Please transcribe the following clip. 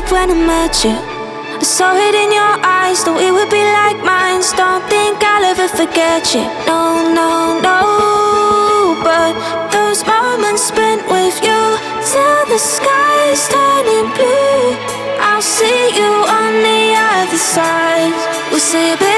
when I met you. I saw it in your eyes, thought it would be like mine. Don't think I'll ever forget you. No, no, no. But those moments spent with you till the sky's turning blue. I'll see you on the other side. We'll say a bit